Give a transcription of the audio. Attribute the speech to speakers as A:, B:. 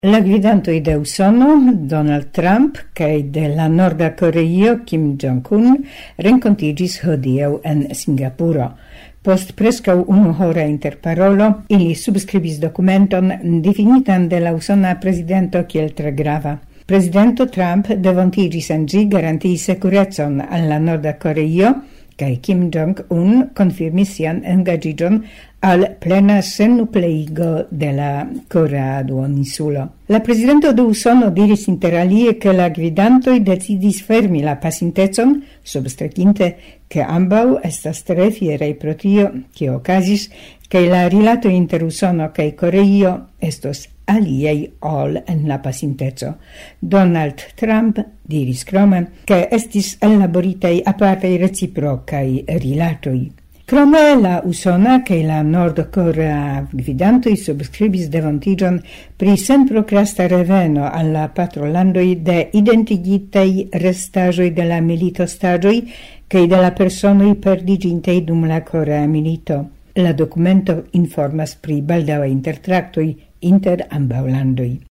A: La gvidantoj de Usono, Donald Trump, kaj de la Norda Koreio, Kim Jong-un, renkontiĝis hodiaŭ en Singapuro. Post preskaŭ unuhora interparolo, ili subskribis dokumenton difinitan de la usona prezidento kiel tre grava. Prezidento Trump devontiĝis en ĝi garantii sekurecon al la Norda Koreio, kaj Kim Jong-un konfirmis sian engaĝiĝon al plena sennukleigo de la Korea duoninsulo. La presidento de Usono diris inter alie che la gvidantoj decidis fermi la pasintecon, substrekinte che ambaŭ estas tre fieraj pro tio, kio okazis, kaj la rilatoj inter Usono kaj Koreio estos aliaj ol en la pasinteco. Donald Trump diris krome, che estis ellaboritaj apartaj reciprokaj rilatoj. Krome la usona kaj la nord-korea gvidantoj subskribis devontiĝon pri senprokrasta reveno al la patrolandoj de identigitaj restaĵoj de la militostaĵoj kaj de la personoj perdiĝintaj dum la korea milito. La dokumento informas pri baldaŭaj intertraktoj inter ambaŭ landoj.